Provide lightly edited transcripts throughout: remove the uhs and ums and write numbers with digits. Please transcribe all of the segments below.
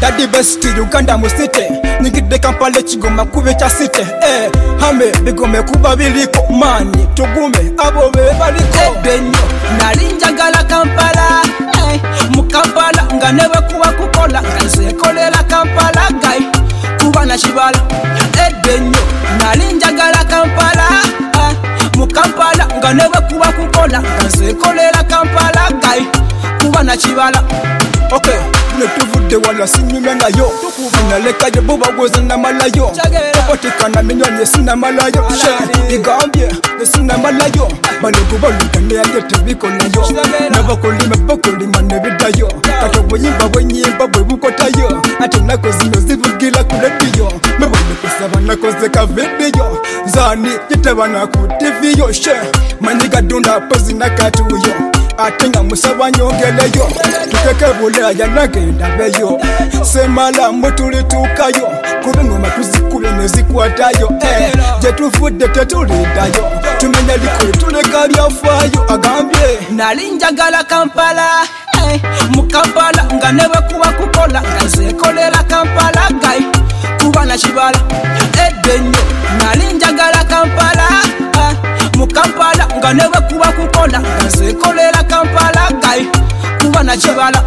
Daddy best Uganda musite Nyigide Kampala Kigoma kube kya site hame bigome kuba biliko mani tugume abo be baliko Benyo nalinjagala Kampala mu Kampala nga newe kuba kukola nze kolera Kampala gai kuba na kibala Benyo nalinjagala Kampala mu Kampala nga newe kuba kukola nze kolera Kampala gai kuba na kibala okay netuvudde wala sinyumya nayo nalekayo bubagoza namalayo opatikana minyonye sinamalayo igambye sinamalayo banogubaluka neyalye tebikolayo nabakolima bakolima nebidayo kati obuyimba bwenyimba bwebukotayo ate nako zino zivugira ku rediyo mebonekesaba nakoze ka vidiyo zani yitebana ku tiviyo she manyigadunda pozinakatuyo ate nga musaba nyongeleyo tukeke bulaya nagenda beyo semala mutulitukayo kuba engoma tuzikubye nezikwatayo gyetuvudde tetulindayo tumenya likulu tuleka lyafaayo agambye nalinjagala Kampala mu Kampala nga newe kuba kukola nga zekolera Kampala gai kuba na kibala Benyo nalinjagala Kampala mu Kampala nga newe kuba kukola nga zekolera Kampala gai kuba na kibala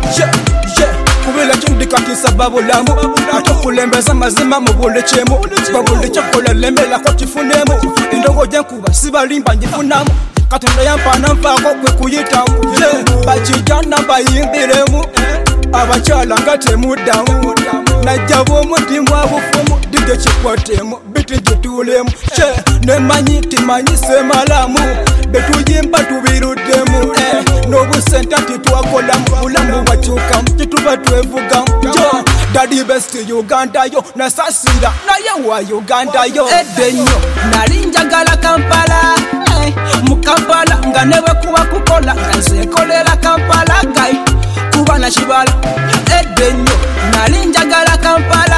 kubila kyondikati sababu lamu atokulembeza mazima mu buli kimu babuli kyakola lembela ko kifunemu endongo gyenkuba sibalimba ngifunamu Katonda yampana nfaako kwe kuyitamu bakijana bayimbiremu abakyala nga temuddamu najja bw'omudimu abufumu dijjo kikwatemu biti gitulemu nemanyi timanyi semalamu betuyimba tubiruddemu n'obusenta titwakolamu bulamu bwakyukamu kituba twevugamu Daddy best Uganda yo nasasira naye wa Uganda yo Benyo nalinjagala Kampala mu Kampala nga newe kuba kukola nga zekolera Kampala gai kuba na kibala Benyo nalinjagala Kampala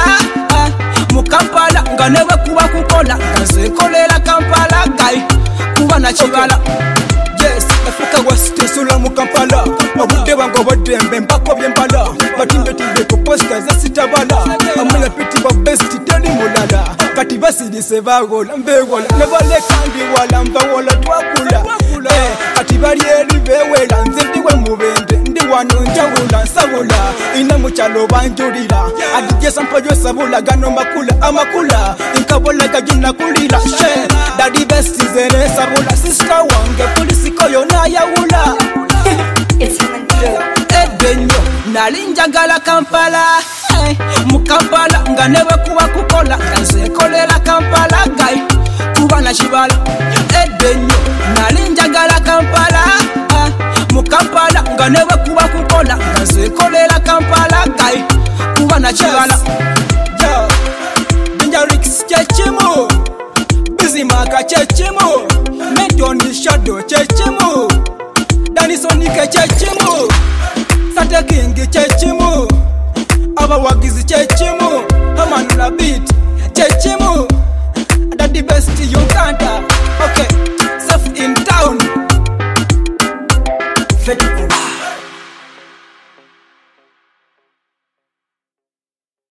mu Kampala nga newe kuba kukola nga zekolera Kampala gai kuba na kibala Afrika West sula mu Kampala obudde bwange obw'eddembe mpako byembala batimbetimbe ku posta zesitabala amula piti ba best teri mulala kati basirise bagola mbegola ne baleka ndiwala mbawola twakula kati bali eri bewera nze ndiwe mubende ndi wano njawula nsabula ina mu kyalo banjulira adije sampayo sabula gano amakula inkabola gaginakulira Daddy best zere sabula sister wange polisi koyo nayawula Benyo nalinjagala Kampala mu Kampala nga newe kuba kukola nga zekolera Kampala gai kuba na kibala Benyo nalinjagala Kampala mu Kampala nga newe kuba kukola nga zekolera Kampala gai kuba na kibala Dangerix kyekimu Bizimaka kyekimu Medoni Shadow kyekimu Danisonike kyekimu Sate King kyekimu abawagizi kyekimu Amanula Beat kyekimu Daddy best Uganda